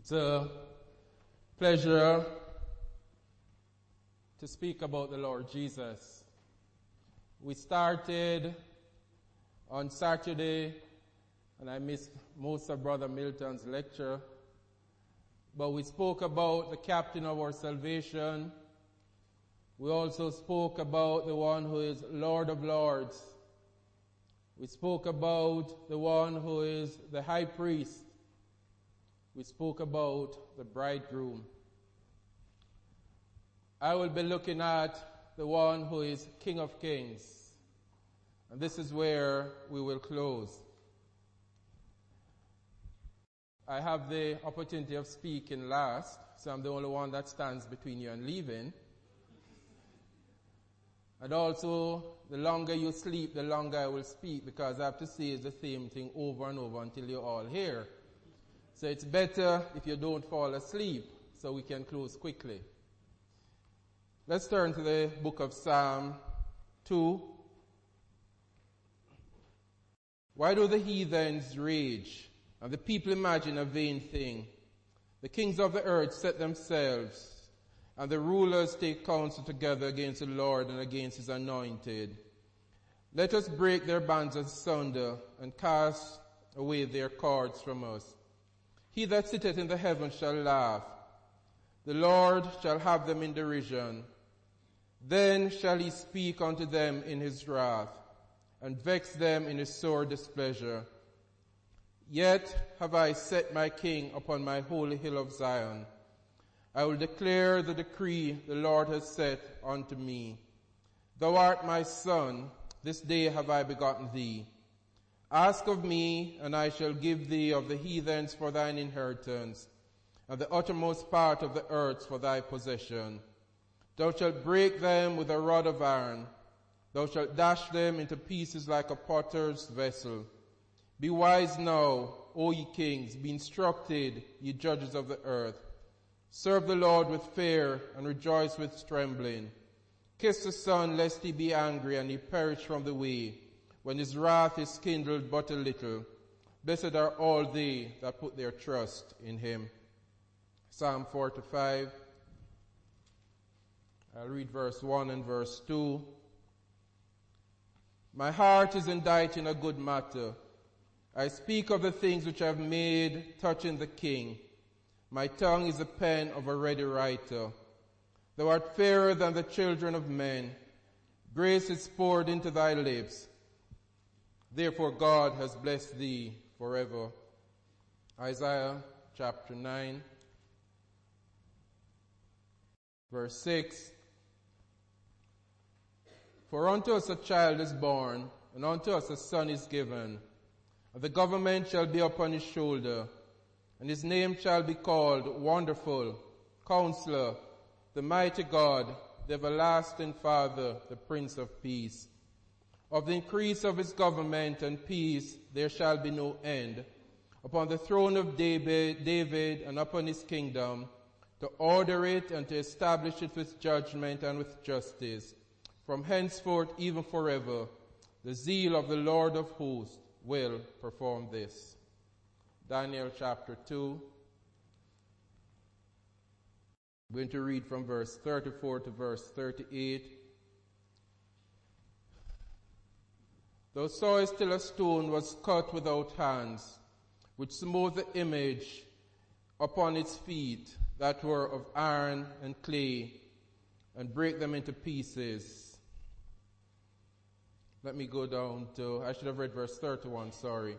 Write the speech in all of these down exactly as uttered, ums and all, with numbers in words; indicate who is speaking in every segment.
Speaker 1: It's a pleasure to speak about the Lord Jesus. We started on Saturday, and I missed most of Brother Milton's lecture, but we spoke about the captain of our salvation. We also spoke about the one who is Lord of Lords. We spoke about the one who is the high priest. We spoke about the bridegroom. I will be looking at the one who is King of Kings. And this is where we will close. I have the opportunity of speaking last, so I'm the only one that stands between you and leaving. And also, the longer you sleep, the longer I will speak, because I have to say the same thing over and over until you're all here. So it's better if you don't fall asleep, so we can close quickly. Let's turn to the book of Psalm two. Why do the heathens rage, and the people imagine a vain thing? The kings of the earth set themselves, and the rulers take counsel together against the Lord and against his anointed. Let us break their bands asunder, and cast away their cords from us. He that sitteth in the heavens shall laugh. The Lord shall have them in derision. Then shall he speak unto them in his wrath, and vex them in his sore displeasure. Yet have I set my king upon my holy hill of Zion. I will declare the decree the Lord has set unto me. Thou art my son, this day have I begotten thee. Ask of me, and I shall give thee of the heathens for thine inheritance, and the uttermost part of the earth for thy possession. Thou shalt break them with a rod of iron. Thou shalt dash them into pieces like a potter's vessel. Be wise now, O ye kings, be instructed, ye judges of the earth. Serve the Lord with fear, and rejoice with trembling. Kiss the Son, lest he be angry, and he perish from the way, when his wrath is kindled but a little. Blessed are all they that put their trust in him. Psalm forty-five. I'll read verse one and verse two. My heart is inditing a good matter. I speak of the things which I have made touching the king. My tongue is the pen of a ready writer. Thou art fairer than the children of men. Grace is poured into thy lips. Therefore God has blessed thee forever. Isaiah chapter nine, verse six. For unto us a child is born, and unto us a son is given, and the government shall be upon his shoulder, and his name shall be called Wonderful, Counselor, the Mighty God, the Everlasting Father, the Prince of Peace. Of the increase of his government and peace there shall be no end, upon the throne of David, David and upon his kingdom, to order it and to establish it with judgment and with justice, from henceforth even forever. The zeal of the Lord of hosts will perform this. Daniel chapter two. I'm going to read from verse thirty-four to verse thirty-eight. Thou sawest till a stone was cut without hands, which smote the image upon its feet that were of iron and clay, and break them into pieces. Let me go down to, I should have read verse thirty-one, sorry.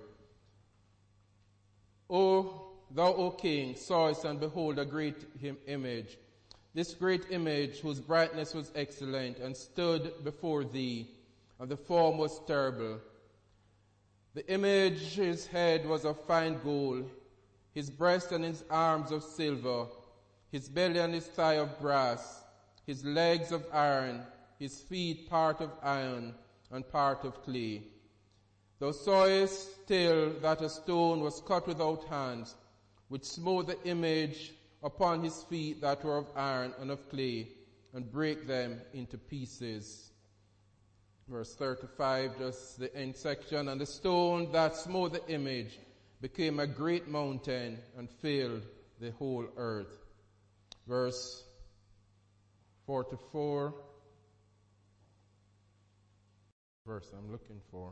Speaker 1: O thou, O king, sawest and behold a great image. This great image, whose brightness was excellent, and stood before thee, and the form was terrible. The image's head was of fine gold, his breast and his arms of silver, his belly and his thigh of brass, his legs of iron, his feet part of iron and part of clay. Thou sawest still that a stone was cut without hands, which smote the image upon his feet that were of iron and of clay, and break them into pieces. Verse thirty-five, just the end section. And the stone that smote the image became a great mountain and filled the whole earth. Verse forty-four. Verse I'm looking for.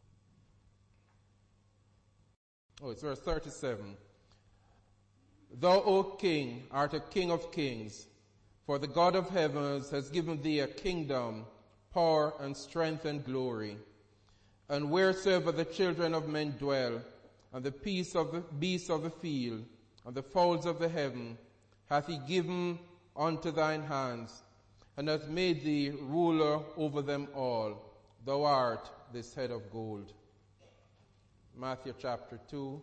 Speaker 1: Oh, it's verse thirty-seven. Thou, O King, art a King of kings, for the God of heavens has given thee a kingdom, power and strength and glory. And wheresoever the children of men dwell, and the peace of the beasts of the field, and the fowls of the heaven, hath he given unto thine hands, and hath made thee ruler over them all. Thou art this head of gold. Matthew chapter two.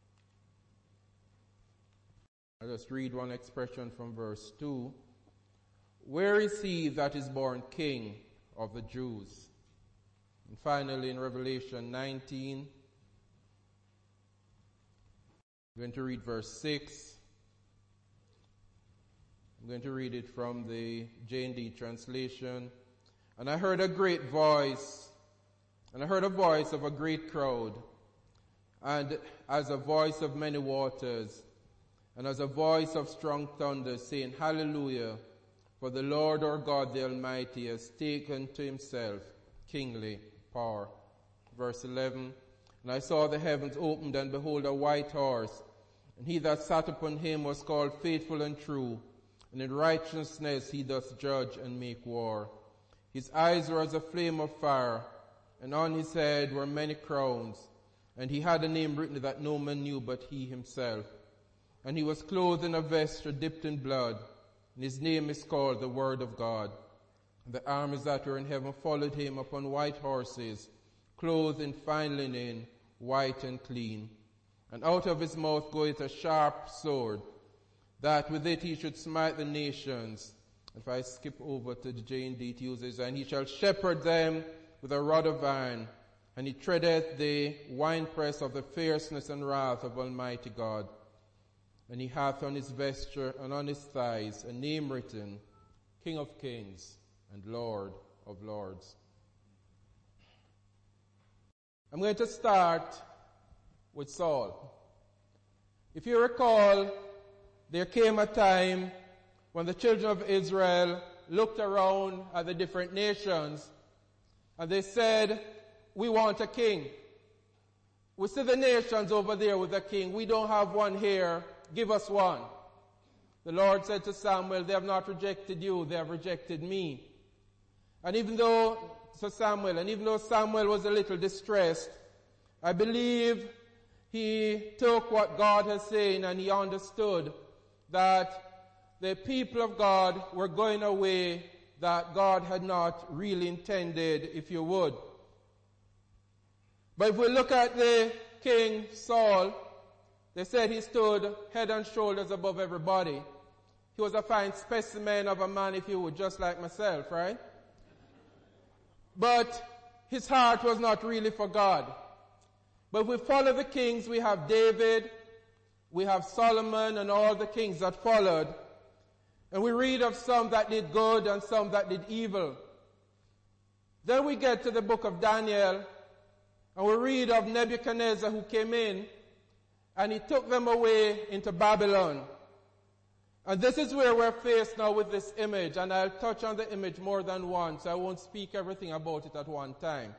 Speaker 1: I'll just read one expression from verse two. Where is he that is born King of the Jews? And finally in Revelation nineteen, I'm going to read verse six. I'm going to read it from the J and D translation. And I heard a great voice, and I heard a voice of a great crowd, and as a voice of many waters, and as a voice of strong thunder, saying, Hallelujah, for the Lord our God the Almighty has taken to himself kingly power. Verse eleven, and I saw the heavens opened, and behold a white horse, and he that sat upon him was called Faithful and True, and in righteousness he doth judge and make war. His eyes were as a flame of fire, and on his head were many crowns, and he had a name written that no man knew but he himself. And he was clothed in a vesture dipped in blood, and his name is called the Word of God. And the armies that were in heaven followed him upon white horses, clothed in fine linen, white and clean. And out of his mouth goeth a sharp sword, that with it he should smite the nations. If I skip over to the J and D, it uses, and he shall shepherd them with a rod of iron, and he treadeth the winepress of the fierceness and wrath of Almighty God. And he hath on his vesture and on his thighs a name written, King of Kings and Lord of Lords. I'm going to start with Saul. If you recall, there came a time when the children of Israel looked around at the different nations and they said, we want a king. We see the nations over there with a king. We don't have one here. Give us one. The Lord said to Samuel, they have not rejected you, they have rejected me. And even though, so Samuel, and even though Samuel was a little distressed, I believe he took what God has said and he understood that the people of God were going a way that God had not really intended, if you would. But if we look at the king Saul, they said he stood head and shoulders above everybody. He was a fine specimen of a man, if you would, just like myself, right? But his heart was not really for God. But if we follow the kings, we have David, we have Solomon and all the kings that followed. And we read of some that did good and some that did evil. Then we get to the book of Daniel, and we read of Nebuchadnezzar who came in, and he took them away into Babylon. And this is where we're faced now with this image, and I'll touch on the image more than once. I won't speak everything about it at one time.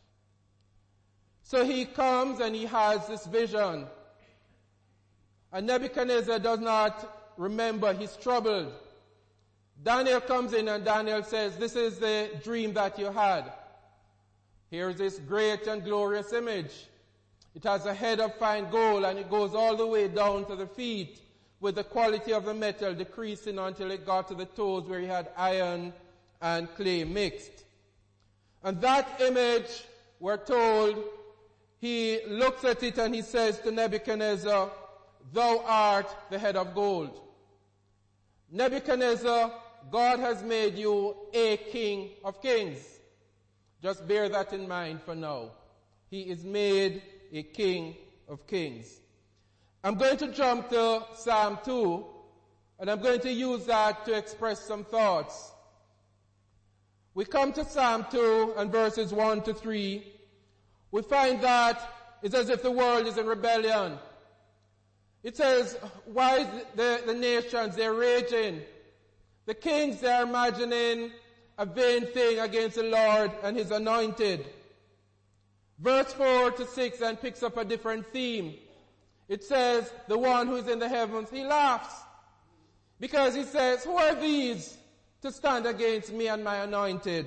Speaker 1: So he comes and he has this vision. And Nebuchadnezzar does not remember, he's troubled. Daniel comes in and Daniel says, this is the dream that you had. Here's this great and glorious image. It has a head of fine gold and it goes all the way down to the feet with the quality of the metal decreasing until it got to the toes where he had iron and clay mixed. And that image, we're told, he looks at it and he says to Nebuchadnezzar, thou art the head of gold. Nebuchadnezzar, God has made you a king of kings. Just bear that in mind for now. He is made a king of kings. I'm going to jump to Psalm two, and I'm going to use that to express some thoughts. We come to Psalm two and verses one to three. We find that it's as if the world is in rebellion. It says, why the, the nations, they're raging. The kings, they're imagining a vain thing against the Lord and His anointed. Verse four to six then picks up a different theme. It says, the one who is in the heavens, he laughs. Because he says, who are these to stand against me and my anointed?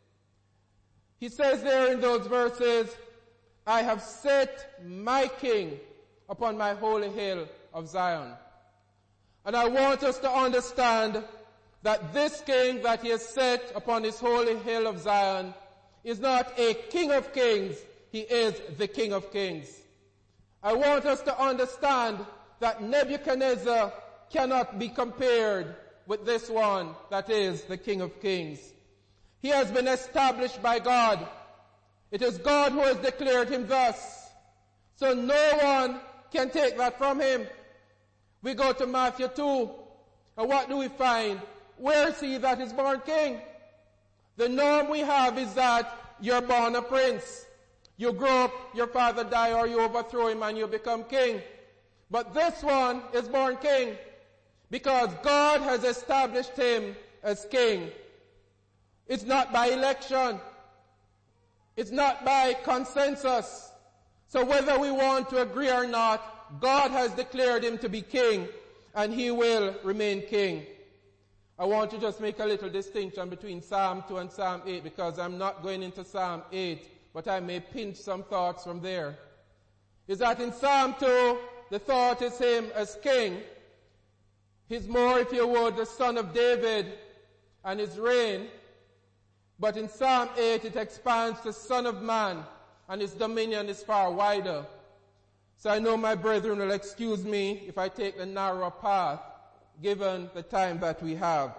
Speaker 1: He says there in those verses, I have set my king upon my holy hill of Zion. And I want us to understand that this king that he has set upon his holy hill of Zion is not a king of kings, he is the King of Kings. I want us to understand that Nebuchadnezzar cannot be compared with this one that is the King of Kings. He has been established by God. It is God who has declared him thus. So no one can take that from him. We go to Matthew two, and what do we find? Where is he that is born king? The norm we have is that you're born a prince. You grow up, your father die, or you overthrow him and you become king. But this one is born king because God has established him as king. It's not by election. It's not by consensus. So whether we want to agree or not, God has declared him to be king, and he will remain king. I want to just make a little distinction between Psalm two and Psalm eight, because I'm not going into Psalm eight, but I may pinch some thoughts from there. Is that in Psalm two, the thought is him as king. He's more, if you would, the son of David and his reign. But in Psalm eight, it expands to son of man, and his dominion is far wider. So I know my brethren will excuse me if I take the narrower path, given the time that we have.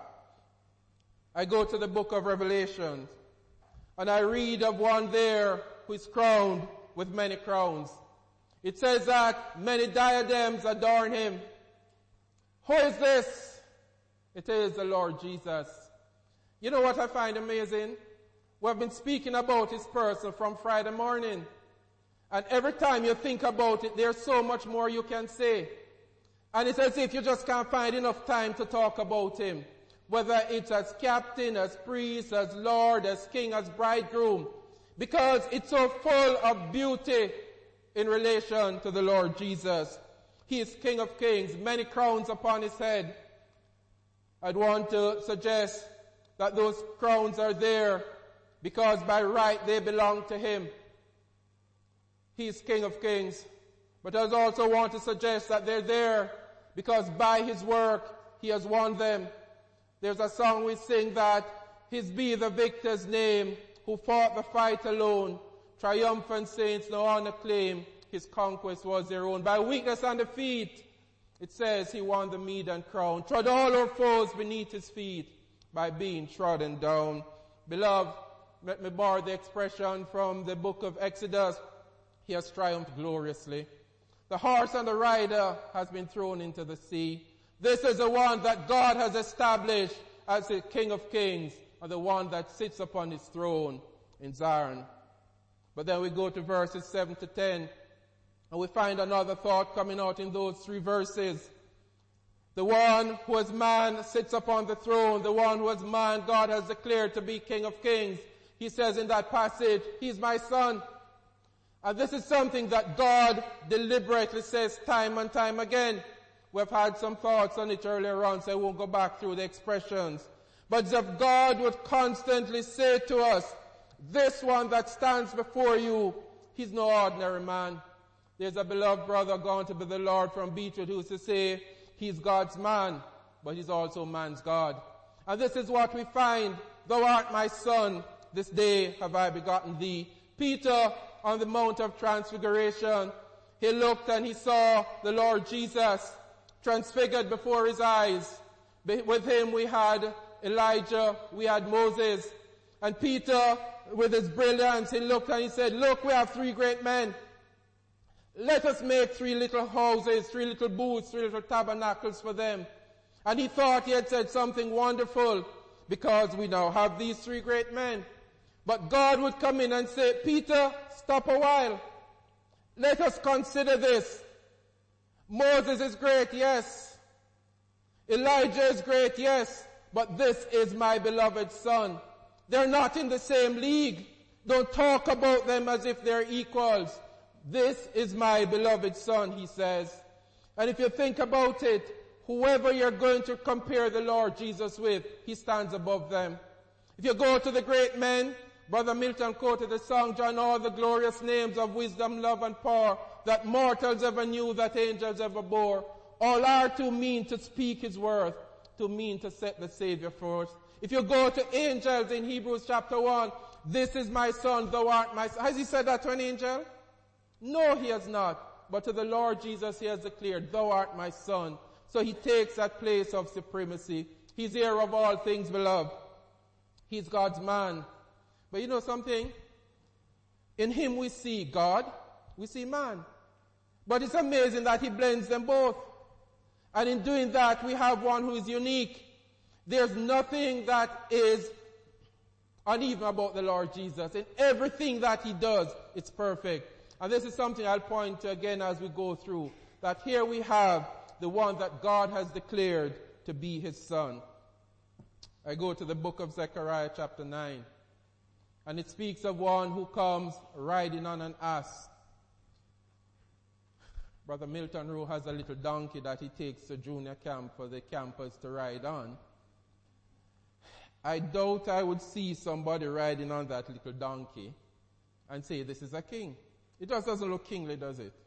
Speaker 1: I go to the book of Revelation, and I read of one there who is crowned with many crowns. It says that many diadems adorn him. Who is this? It is the Lord Jesus. You know what I find amazing? We have been speaking about his person from Friday morning. And every time you think about it, there's so much more you can say. And it's as if you just can't find enough time to talk about him. Whether it's as captain, as priest, as Lord, as king, as bridegroom. Because it's so full of beauty in relation to the Lord Jesus. He is King of Kings, many crowns upon his head. I'd want to suggest that those crowns are there because by right they belong to him. He is King of Kings. But I also want to suggest that they're there because by his work he has won them. There's a song we sing that his be the victor's name who fought the fight alone. Triumphant saints no honor claim. His conquest was their own. By weakness and defeat, it says he won the meed and crown. Trod all our foes beneath his feet by being trodden down. Beloved, let me borrow the expression from the book of Exodus. He has triumphed gloriously. The horse and the rider has been thrown into the sea. This is the one that God has established as the King of Kings, and the one that sits upon his throne in Zion. But then we go to verses seven to ten, and we find another thought coming out in those three verses. The one who as man sits upon the throne, the one who as man God has declared to be King of Kings. He says in that passage, he's my son. And this is something that God deliberately says time and time again. We've had some thoughts on it earlier on, so I won't go back through the expressions. But if God would constantly say to us, this one that stands before you, he's no ordinary man. There's a beloved brother gone to be the Lord from Beechwood who used to say, he's God's man, but he's also man's God. And this is what we find. Thou art my son, this day have I begotten thee. Peter, on the Mount of Transfiguration, he looked and he saw the Lord Jesus transfigured before his eyes. With him we had Elijah, we had Moses. And Peter, with his brilliance, he looked and he said, look, we have three great men. Let us make three little houses, three little booths, three little tabernacles for them. And he thought he had said something wonderful because we now have these three great men. But God would come in and say, Peter, stop a while. Let us consider this. Moses is great, yes. Elijah is great, yes. But this is my beloved son. They're not in the same league. Don't talk about them as if they're equals. This is my beloved son, he says. And if you think about it, whoever you're going to compare the Lord Jesus with, he stands above them. If you go to the great men, Brother Milton quoted the song, John, all the glorious names of wisdom, love, and power that mortals ever knew, that angels ever bore. All are too mean to speak his worth, too mean to set the Savior first. If you go to angels in Hebrews chapter one, this is my son, thou art my son. Has he said that to an angel? No, he has not. But to the Lord Jesus he has declared, thou art my son. So he takes that place of supremacy. He's heir of all things, beloved. He's God's man. But you know something? In him we see God, we see man. But it's amazing that he blends them both. And in doing that, we have one who is unique. There's nothing that is uneven about the Lord Jesus. In everything that he does, it's perfect. And this is something I'll point to again as we go through. That here we have the one that God has declared to be his son. I go to the book of Zechariah chapter nine. And it speaks of one who comes riding on an ass. Brother Milton Rowe has a little donkey that he takes to junior camp for the campers to ride on. I doubt I would see somebody riding on that little donkey and say, this is a king. It just doesn't look kingly, does it?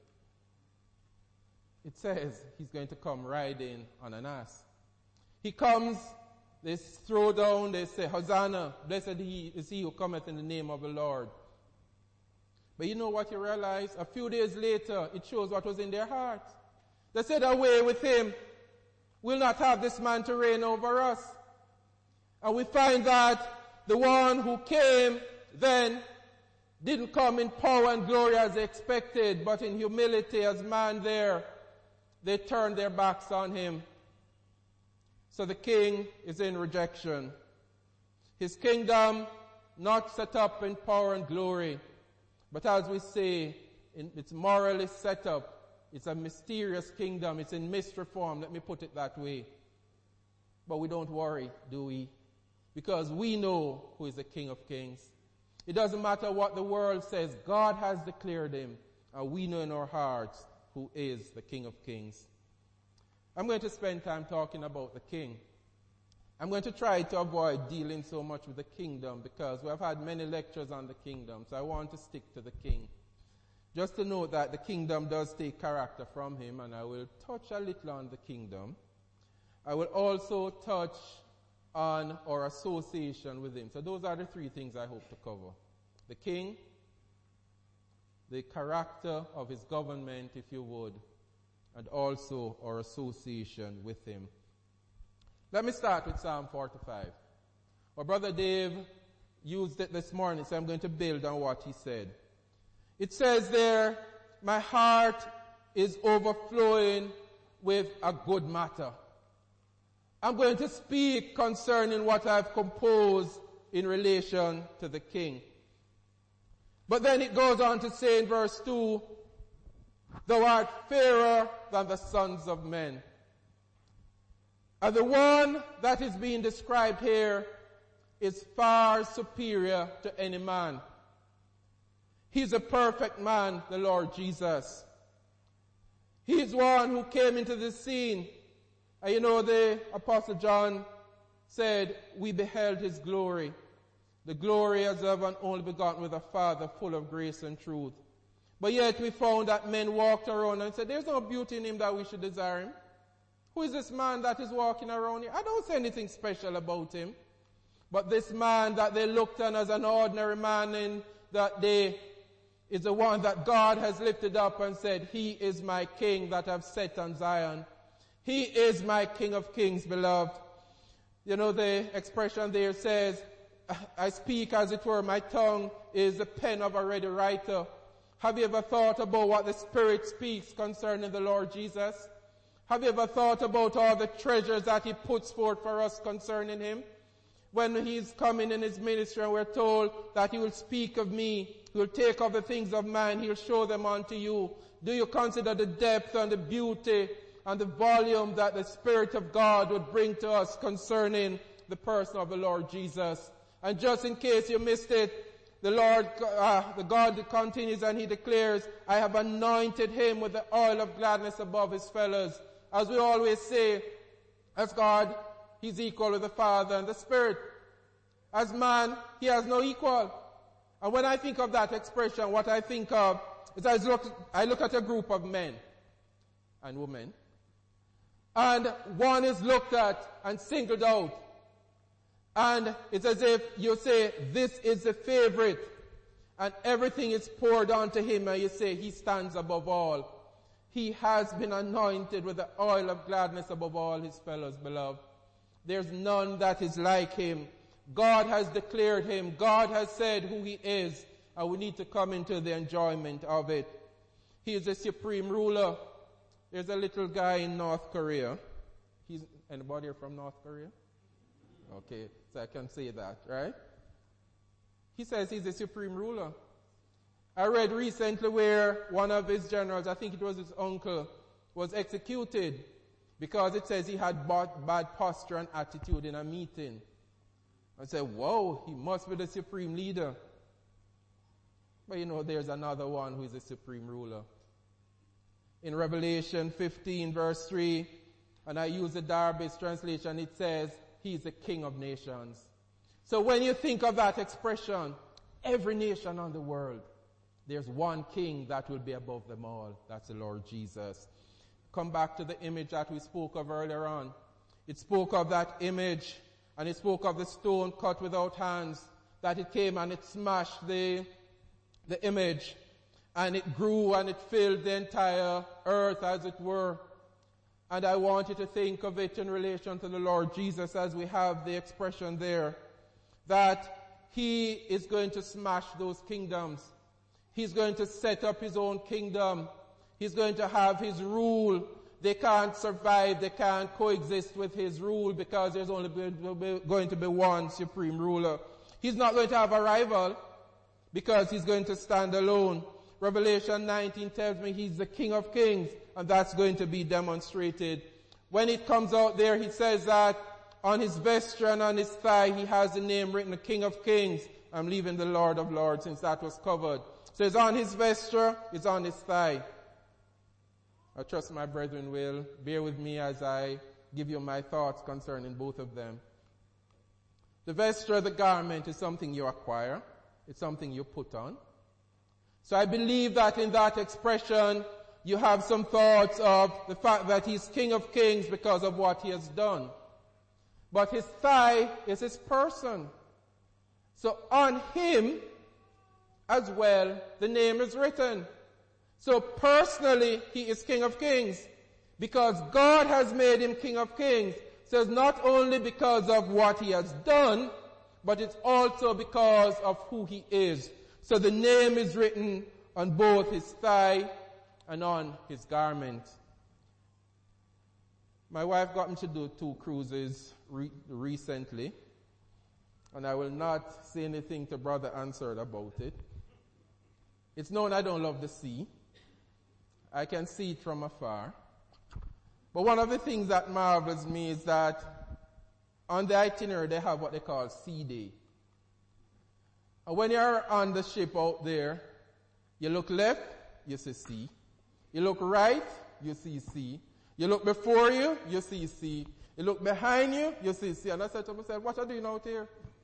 Speaker 1: It says he's going to come riding on an ass. He comes, they throw down, they say, Hosanna, blessed he is he who cometh in the name of the Lord. But you know what you realize? A few days later, it shows what was in their hearts. They said, away with him. We'll not have this man to reign over us. And we find that the one who came then didn't come in power and glory as expected, but in humility as man there. They turned their backs on him. So the king is in rejection. His kingdom not set up in power and glory, but as we say, it's morally set up. It's a mysterious kingdom. It's in mystery form, let me put it that way. But we don't worry, do we? Because we know who is the King of Kings. It doesn't matter what the world says. God has declared him, and we know in our hearts who is the King of Kings. I'm going to spend time talking about the king. I'm going to try to avoid dealing so much with the kingdom because we have had many lectures on the kingdom, so I want to stick to the king. Just to note that the kingdom does take character from him, and I will touch a little on the kingdom. I will also touch on our association with him. So those are the three things I hope to cover. The king, the character of his government, if you would, and also our association with him. Let me start with Psalm forty-five. Our brother Dave used it this morning, so I'm going to build on what he said. It says there, my heart is overflowing with a good matter. I'm going to speak concerning what I've composed in relation to the king. But then it goes on to say in verse two, thou art fairer than the sons of men. And the one that is being described here is far superior to any man. He's a perfect man, the Lord Jesus. He's one who came into the scene. And you know, the Apostle John said, we beheld his glory. The glory as of an only begotten with a Father, full of grace and truth. But yet we found that men walked around and said, there's no beauty in him that we should desire him. Who is this man that is walking around here? I don't say anything special about him. But this man that they looked on as an ordinary man in that day is the one that God has lifted up and said, he is my king that I've set on Zion. He is my King of Kings, beloved. You know, the expression there says, I speak as it were, my tongue is the pen of a ready writer. Have you ever thought about what the Spirit speaks concerning the Lord Jesus? Have you ever thought about all the treasures that he puts forth for us concerning him? when he's coming in his ministry and we're told that he will speak of me, he will take of the things of man, he'll show them unto you. Do you consider the depth and the beauty and the volume that the Spirit of God would bring to us concerning the person of the Lord Jesus? And just in case you missed it, the Lord, uh, the God continues and he declares, I have anointed him with the oil of gladness above his fellows. As we always say, as God, he's equal with the Father and the Spirit. As man, he has no equal. And when I think of that expression, what I think of is I look, I look at a group of men and women, and one is looked at and singled out. And it's as if you say, this is the favorite, and everything is poured onto him, and you say, he stands above all. He has been anointed with the oil of gladness above all his fellows, beloved. There's none that is like him. God has declared him. God has said who he is, and we need to come into the enjoyment of it. He is the supreme ruler. There's a little guy in North Korea. He's, anybody here from North Korea? Okay, so I can say that, right? He says he's the supreme ruler. I read recently where one of his generals, I think it was his uncle, was executed because it says he had bad, bad posture and attitude in a meeting. I said, whoa, he must be the supreme leader. But you know, there's another one who is the supreme ruler. In Revelation fifteen verse three, and I use the Darby's translation, it says, he's the King of nations. So when you think of that expression, every nation on the world, there's one king that will be above them all. That's the Lord Jesus. Come back to the image that we spoke of earlier on. It spoke of that image, and it spoke of the stone cut without hands, that it came and it smashed the, the image, and it grew and it filled the entire earth, as it were. And I want you to think of it in relation to the Lord Jesus, as we have the expression there, that he is going to smash those kingdoms. He's going to set up his own kingdom. He's going to have his rule. They can't survive. They can't coexist with his rule because there's only going to be one supreme ruler. He's not going to have a rival because he's going to stand alone. Revelation nineteen tells me he's the King of Kings, and that's going to be demonstrated. When it comes out there, he says that on his vesture and on his thigh, he has the name written, the King of Kings. I'm leaving the Lord of Lords since that was covered. So it's on his vesture, it's on his thigh. I trust my brethren will bear with me as I give you my thoughts concerning both of them. The vesture, the garment, is something you acquire. It's something you put on. So I believe that in that expression, you have some thoughts of the fact that he's King of Kings because of what he has done. But his thigh is his person. So on him, as well, the name is written. So personally, he is King of Kings because God has made him King of Kings. So it's not only because of what he has done, but it's also because of who he is. So the name is written on both his thigh and on his garment. My wife got me to do two cruises re- recently, and I will not say anything to Brother Ansard about it. It's known I don't love the sea. I can see it from afar. But one of the things that marvels me is that on the itinerary they have what they call Sea Day. And when you're on the ship out there, you look left, you see sea. You look right, you see sea. You look before you, you see sea. You look behind you, you see sea. And I said to myself, what are you doing out here?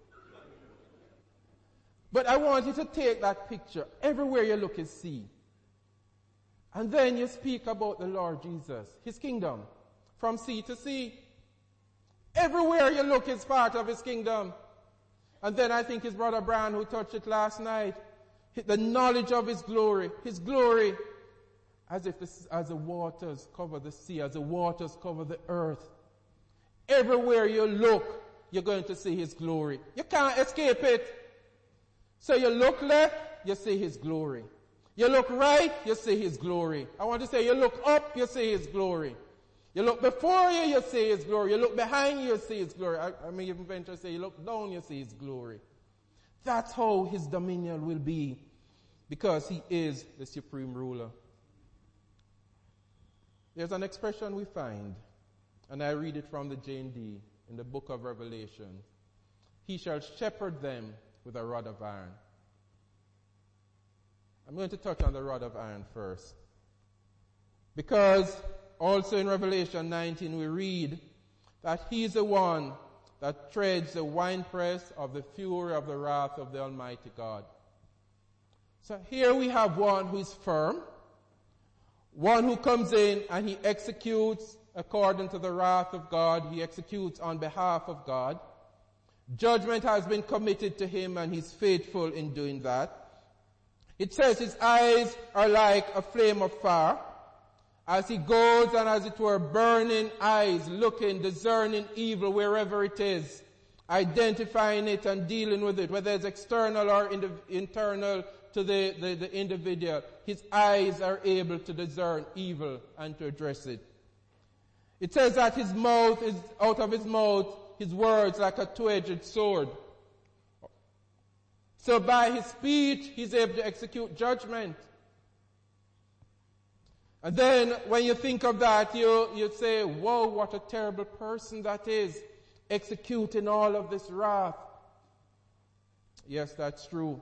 Speaker 1: But I want you to take that picture. Everywhere you look is sea. And then you speak about the Lord Jesus, his kingdom, from sea to sea. Everywhere you look is part of his kingdom. And then I think it's Brother Brown who touched it last night. The knowledge of his glory, his glory, as if the, as the waters cover the sea, as the waters cover the earth. Everywhere you look, you're going to see his glory. You can't escape it. So you look left, you see his glory. You look right, you see his glory. I want to say you look up, you see his glory. You look before you, you see His glory. You look behind you, you see His glory. I, I mean, even venture to say, you look down, you see His glory. That's how His dominion will be, because He is the supreme ruler. There's an expression we find, and I read it from the J and D in the book of Revelation. He shall shepherd them with a rod of iron. I'm going to touch on the rod of iron first. Because also in Revelation nineteen we read that He is the one that treads the winepress of the fury of the wrath of the Almighty God. So here we have one who is firm, one who comes in and he executes according to the wrath of God. He executes on behalf of God. Judgment has been committed to him and he's faithful in doing that. It says his eyes are like a flame of fire, as he goes and as it were burning eyes, looking, discerning evil wherever it is, identifying it and dealing with it, whether it's external or in the, internal to the, the, the individual. His eyes are able to discern evil and to address it. It says that his mouth is, out of his mouth, his words like a two-edged sword. So by his speech, he's able to execute judgment. And then when you think of that, you, you say, whoa, what a terrible person that is, executing all of this wrath. Yes, that's true.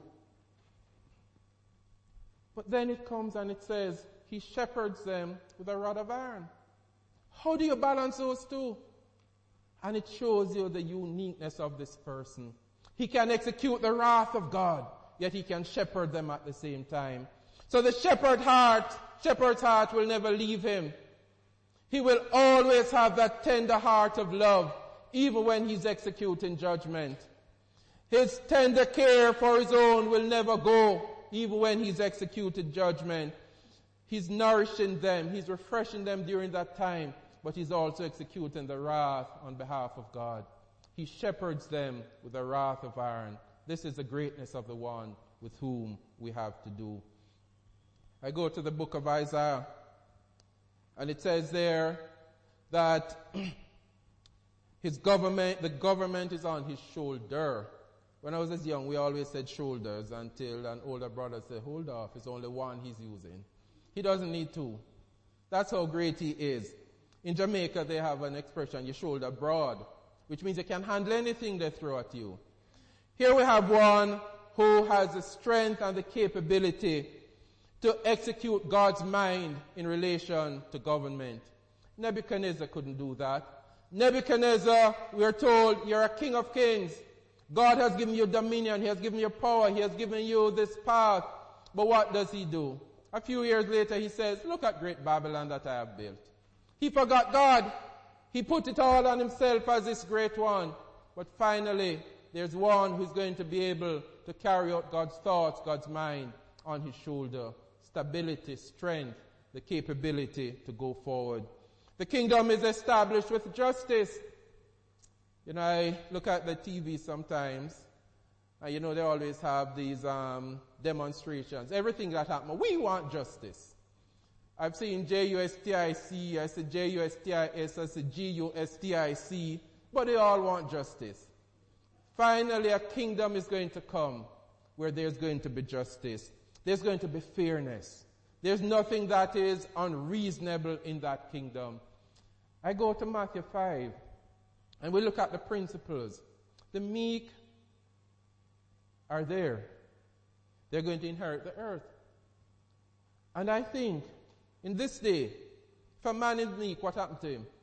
Speaker 1: But then it comes and it says, he shepherds them with a rod of iron. How do you balance those two? And it shows you the uniqueness of this person. He can execute the wrath of God, yet he can shepherd them at the same time. So the shepherd heart, shepherd's heart will never leave him. He will always have that tender heart of love, even when he's executing judgment. His tender care for his own will never go, even when he's executed judgment. He's nourishing them, he's refreshing them during that time, but he's also executing the wrath on behalf of God. He shepherds them with a wrath of iron. This is the greatness of the one with whom we have to do. I go to the book of Isaiah, and it says there that his government, the government is on his shoulder. When I was as young, we always said shoulders until an older brother said, hold off, it's only one he's using. He doesn't need two. That's how great he is. In Jamaica, they have an expression, your shoulder broad, which means you can handle anything they throw at you. Here we have one who has the strength and the capability to execute God's mind in relation to government. Nebuchadnezzar couldn't do that. Nebuchadnezzar, we are told, you're a king of kings. God has given you dominion. He has given you power. He has given you this path. But what does he do? A few years later, he says, look at great Babylon that I have built. He forgot God. He put it all on himself as this great one. But finally, there's one who's going to be able to carry out God's thoughts, God's mind on his shoulder. Stability, strength, the capability to go forward. The kingdom is established with justice. You know, I look at the T V sometimes, and you know, they always have these um, demonstrations. Everything that happens, we want justice. I've seen J U S T I C, I said J U S T I S, I said G U S T I C, but they all want justice. Finally, a kingdom is going to come where there's going to be justice. There's going to be fairness. There's nothing that is unreasonable in that kingdom. I go to Matthew five, and we look at the principles. The meek are there. They're going to inherit the earth. And I think, in this day, if a man is meek, what happened to him?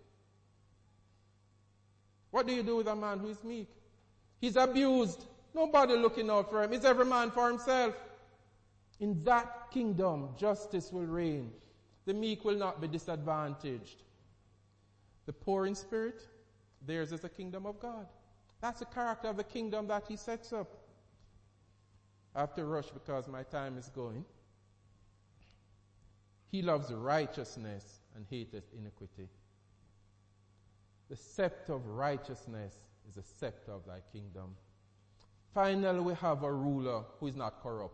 Speaker 1: What do you do with a man who is meek? He's abused. Nobody looking out for him. It's every man for himself. In that kingdom, justice will reign. The meek will not be disadvantaged. The poor in spirit, theirs is the kingdom of God. That's the character of the kingdom that he sets up. I have to rush because my time is going. He loves righteousness and hateth iniquity. The scepter of righteousness is the scepter of thy kingdom. Finally, we have a ruler who is not corrupt.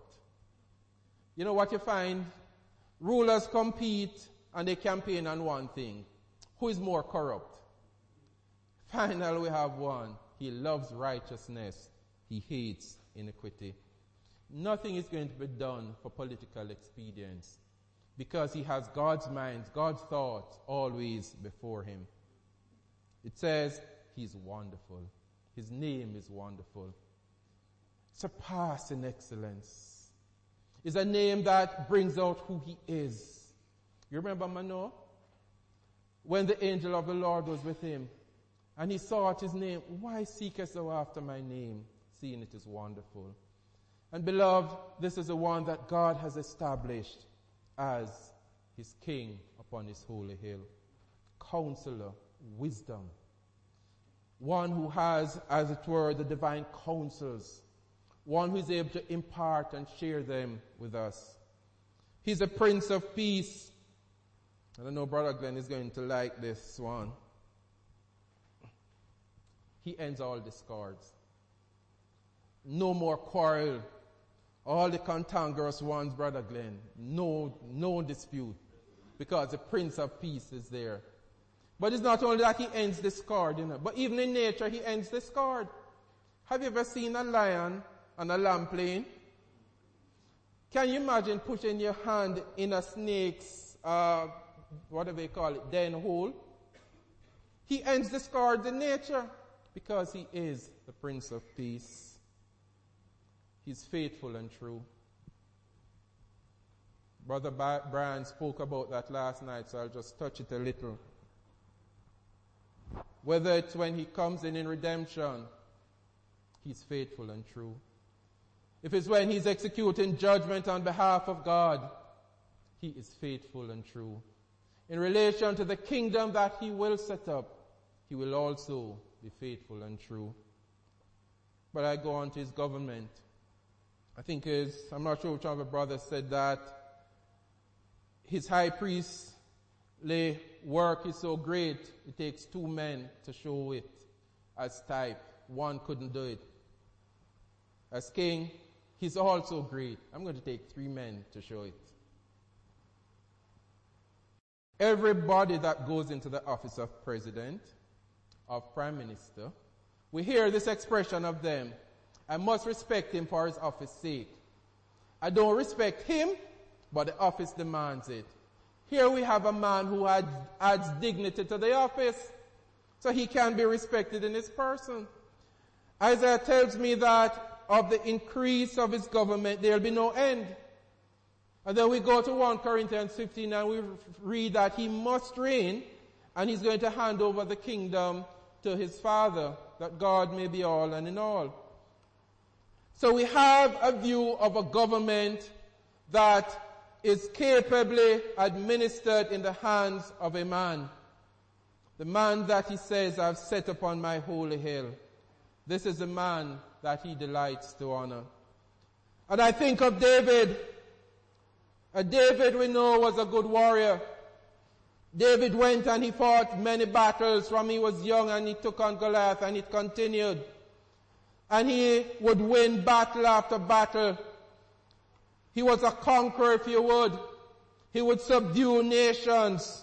Speaker 1: You know what you find? Rulers compete and they campaign on one thing. Who is more corrupt? Finally, we have one. He loves righteousness. He hates iniquity. Nothing is going to be done for political expedience because he has God's mind, God's thoughts always before him. It says he's wonderful. His name is wonderful. Surpassing excellence. Is a name that brings out who he is. You remember Manoah? When the angel of the Lord was with him, and he sought his name. Why seekest thou after my name, seeing it is wonderful? And beloved, this is the one that God has established as his king upon his holy hill. Counselor, wisdom. One who has, as it were, the divine counsels. One who is able to impart and share them with us. He's a Prince of Peace. And I know Brother Glenn is going to like this one. He ends all discords. No more quarrel. All the cantankerous ones, Brother Glenn. No, no dispute. Because the Prince of Peace is there. But it's not only that he ends discord, you know. But even in nature, he ends discord. Have you ever seen a lion and a lamb playing? Can you imagine putting your hand in a snake's, uh, what do they call it, den hole? He ends discord in nature because he is the Prince of Peace. He's faithful and true. Brother Brian spoke about that last night, so I'll just touch it a little. Whether it's when he comes in in redemption, he's faithful and true. If it's when he's executing judgment on behalf of God, he is faithful and true. In relation to the kingdom that he will set up, he will also be faithful and true. But I go on to his government. I think his, I'm not sure which one of the brothers said that his high priestly work is so great, it takes two men to show it as type. One couldn't do it. As king, he's also great. I'm going to take three men to show it. Everybody that goes into the office of president, of prime minister, we hear this expression of them. I must respect him for his office sake. I don't respect him, but the office demands it. Here we have a man who adds, adds dignity to the office, so he can be respected in his person. Isaiah tells me that of the increase of his government, there will be no end. And then we go to First Corinthians fifteen and we read that he must reign and he's going to hand over the kingdom to his Father, that God may be all and in all. So we have a view of a government that is capably administered in the hands of a man. The man that he says, I've set upon my holy hill. This is the man that he delights to honor. And I think of David. Uh, David, we know, was a good warrior. David went and he fought many battles from he was young, and he took on Goliath, and it continued. And he would win battle after battle. He was a conqueror, if you would. He would subdue nations.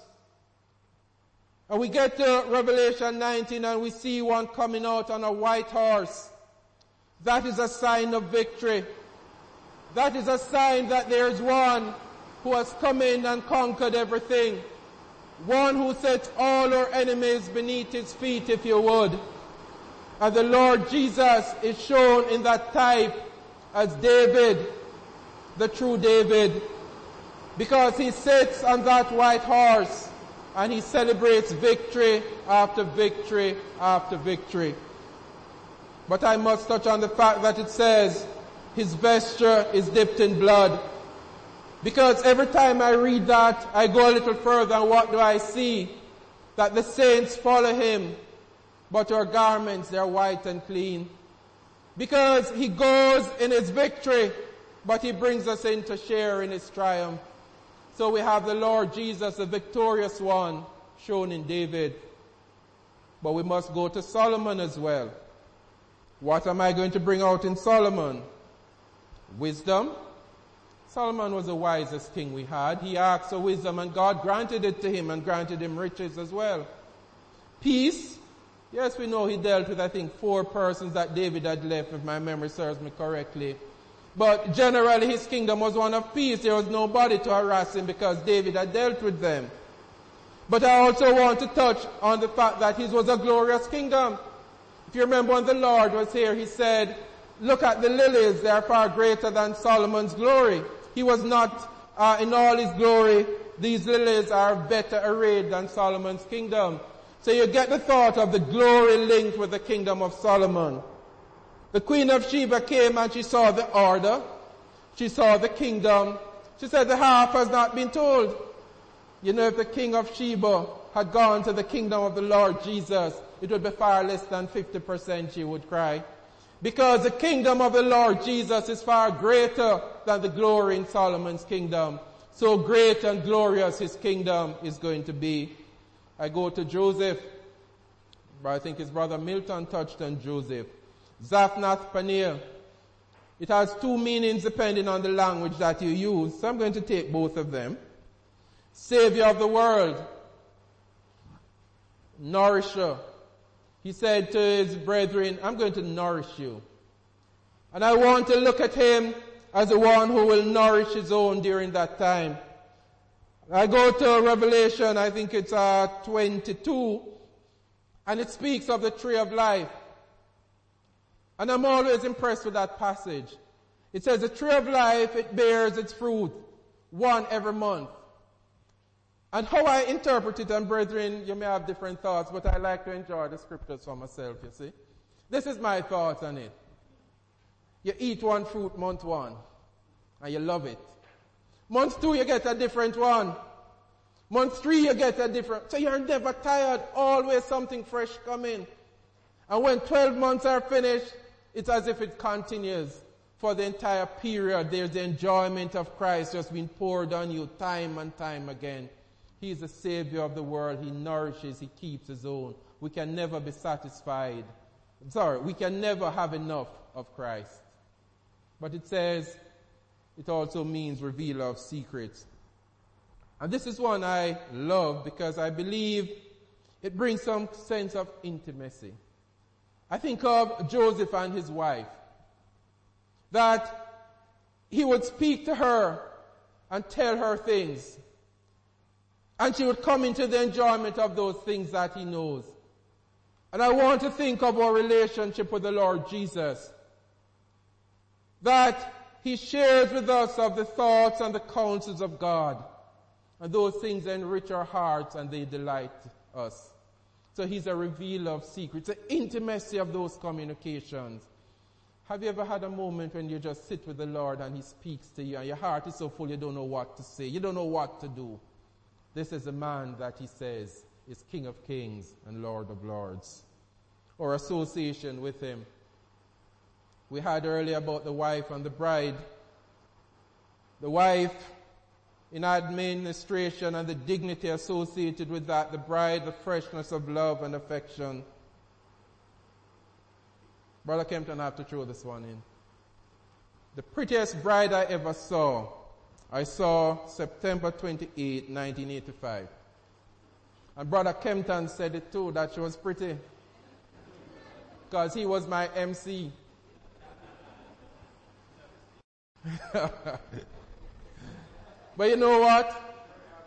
Speaker 1: And we get to Revelation nineteen and we see one coming out on a white horse. That is a sign of victory. That is a sign that there is one who has come in and conquered everything. One who sets all our enemies beneath his feet, if you would. And the Lord Jesus is shown in that type as David, the true David, because he sits on that white horse and he celebrates victory after victory after victory. But I must touch on the fact that it says his vesture is dipped in blood. Because every time I read that, I go a little further, and what do I see? That the saints follow him, but our garments, they're white and clean. Because he goes in his victory, but he brings us in to share in his triumph. So we have the Lord Jesus, the victorious one, shown in David. But we must go to Solomon as well. What am I going to bring out in Solomon? Wisdom, Solomon was the wisest king we had. He asked for wisdom and God granted it to him and granted him riches as well. Peace. Yes, we know he dealt with, I think, four persons that David had left, if my memory serves me correctly. But generally his kingdom was one of peace. There was nobody to harass him because David had dealt with them. But I also want to touch on the fact that his was a glorious kingdom. If you remember when the Lord was here, he said, look at the lilies, they are far greater than Solomon's glory. He was not uh, in all his glory. These lilies are better arrayed than Solomon's kingdom. So you get the thought of the glory linked with the kingdom of Solomon. The Queen of Sheba came and she saw the order. She saw the kingdom. She said the half has not been told. You know, if the King of Sheba had gone to the kingdom of the Lord Jesus, it would be far less than fifty percent, she would cry. Because the kingdom of the Lord Jesus is far greater than the glory in Solomon's kingdom. So great and glorious his kingdom is going to be. I go to Joseph. I think his brother Milton touched on Joseph. Zaphnath Paneah. It has two meanings depending on the language that you use. So I'm going to take both of them. Savior of the world. Nourisher. He said to his brethren, I'm going to nourish you. And I want to look at him as the one who will nourish his own during that time. I go to Revelation, I think it's uh, twenty-two, and it speaks of the tree of life. And I'm always impressed with that passage. It says the tree of life, it bears its fruit, one every month. And how I interpret it, and brethren, you may have different thoughts, but I like to enjoy the scriptures for myself, you see. This is my thoughts on it. You eat one fruit month one, and you love it. Month two, you get a different one. Month three, you get a different. So you're never tired, always something fresh coming. And when twelve months are finished, it's as if it continues. For the entire period, there's the enjoyment of Christ just being poured on you time and time again. He is the Savior of the world. He nourishes, He keeps His own. We can never be satisfied. Sorry, we can never have enough of Christ. But it says, it also means revealer of secrets. And this is one I love because I believe it brings some sense of intimacy. I think of Joseph and his wife. That he would speak to her and tell her things. And she would come into the enjoyment of those things that he knows. And I want to think of our relationship with the Lord Jesus. That He shares with us of the thoughts and the counsels of God. And those things enrich our hearts and they delight us. So He's a revealer of secrets, the intimacy of those communications. Have you ever had a moment when you just sit with the Lord and He speaks to you and your heart is so full you don't know what to say, you don't know what to do? This is a man that He says is King of Kings and Lord of Lords. Or association with Him. We heard earlier about the wife and the bride. The wife in administration and the dignity associated with that. The bride, the freshness of love and affection. Brother Kempton, I have to throw this one in. The prettiest bride I ever saw, I saw September twenty-eighth, nineteen eighty-five. And Brother Kempton said it too, that she was pretty. Because he was my M C. But you know what?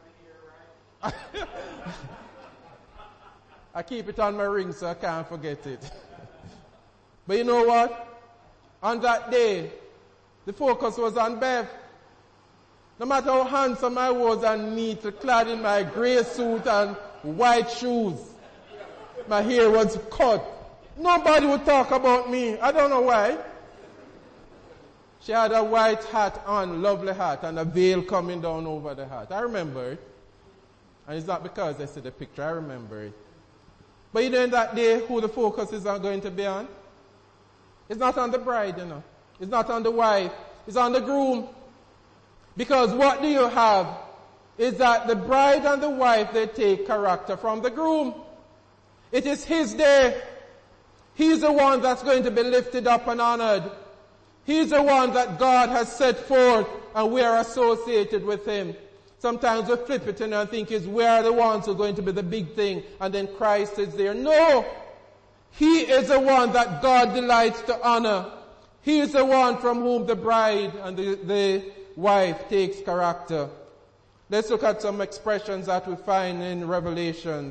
Speaker 1: I keep it on my ring so I can't forget it. But you know what? On that day, the focus was on Bev. No matter how handsome I was and neat, clad in my grey suit and white shoes, my hair was cut. Nobody would talk about me. I don't know why. She had a white hat on, lovely hat, and a veil coming down over the hat. I remember it. And it's not because I see the picture, I remember it. But you know, in that day, who the focus is going to be on? It's not on the bride, you know. It's not on the wife. It's on the groom. Because what do you have? Is that the bride and the wife, they take character from the groom. It is his day. He's the one that's going to be lifted up and honored. He's the one that God has set forth and we are associated with him. Sometimes we flip it and think is we are the ones who are going to be the big thing, and then Christ is there. No! He is the one that God delights to honor. He is the one from whom the bride and the, the wife takes character. Let's look at some expressions that we find in Revelation.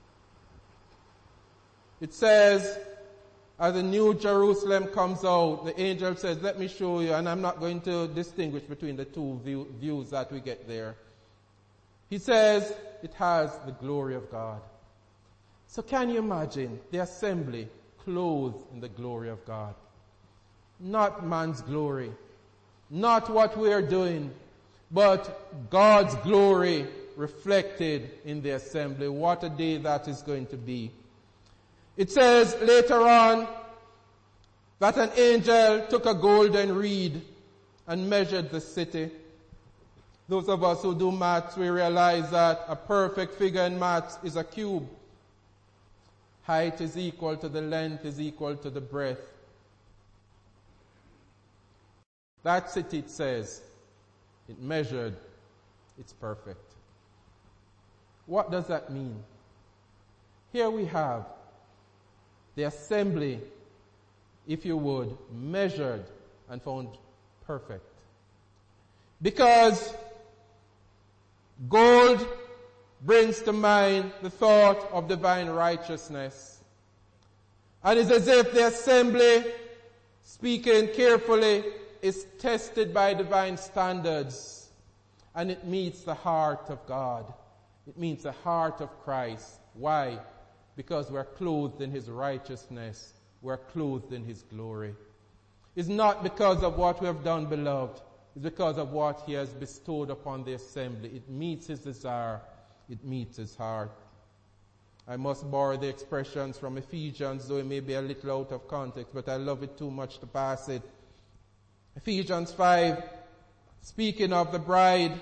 Speaker 1: It says, as the new Jerusalem comes out, the angel says, let me show you, and I'm not going to distinguish between the two view, views that we get there. He says, it has the glory of God. So can you imagine the assembly clothed in the glory of God? Not man's glory, not what we are doing, but God's glory reflected in the assembly. What a day that is going to be. It says later on that an angel took a golden reed and measured the city. Those of us who do maths, we realize that a perfect figure in maths is a cube. Height is equal to the length is equal to the breadth. That city, it says, it measured, it's perfect. What does that mean? Here we have the assembly, if you would, measured and found perfect. Because gold brings to mind the thought of divine righteousness. And it's as if the assembly, speaking carefully, is tested by divine standards. And it meets the heart of God. It meets the heart of Christ. Why? Because we're clothed in his righteousness. We're clothed in his glory. It's not because of what we have done, beloved. It's because of what he has bestowed upon the assembly. It meets his desire. It meets his heart. I must borrow the expressions from Ephesians, though it may be a little out of context, but I love it too much to pass it. Ephesians five, speaking of the bride,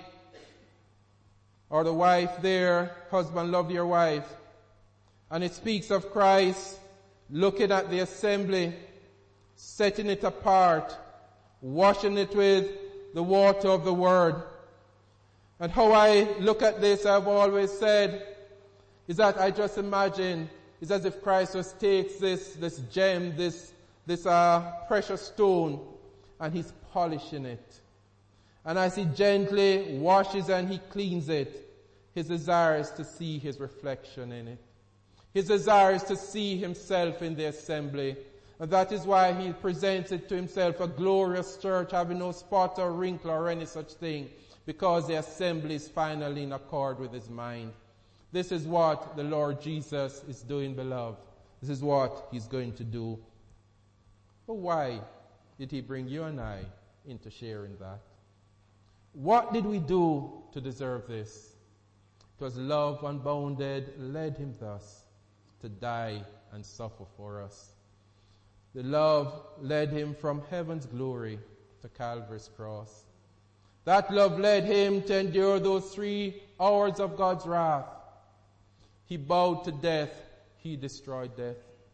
Speaker 1: or the wife there, husband, love your wife. And it speaks of Christ looking at the assembly, setting it apart, washing it with the water of the word. And how I look at this, I've always said, is that I just imagine, it's as if Christ just takes this, this gem, this, this, uh, precious stone, and he's polishing it. And as he gently washes and he cleans it, his desire is to see his reflection in it. His desire is to see himself in the assembly. And that is why he presents it to himself a glorious church having no spot or wrinkle or any such thing, because the assembly is finally in accord with his mind. This is what the Lord Jesus is doing, beloved. This is what he's going to do. But why did he bring you and I into sharing that? What did we do to deserve this? It was love unbounded led him thus to die and suffer for us. The love led him from heaven's glory to Calvary's cross. That love led him to endure those three hours of God's wrath. He bowed to death. He destroyed death.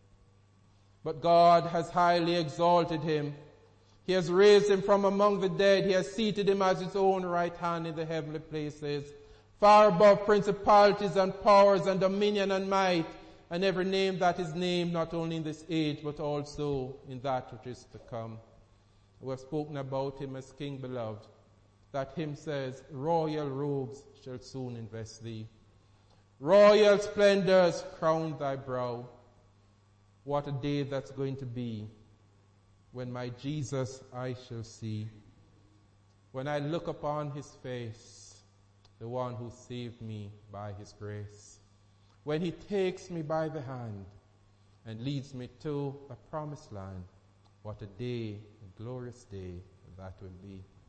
Speaker 1: But God has highly exalted him. He has raised him from among the dead. He has seated him at his own right hand in the heavenly places, far above principalities and powers and dominion and might, and every name that is named, not only in this age, but also in that which is to come. We have spoken about him as King, beloved. That hymn says, royal robes shall soon invest thee. Royal splendors crown thy brow. What a day that's going to be when my Jesus I shall see. When I look upon his face, the one who saved me by his grace. When he takes me by the hand and leads me to a promised land. What a day, a glorious day that will be.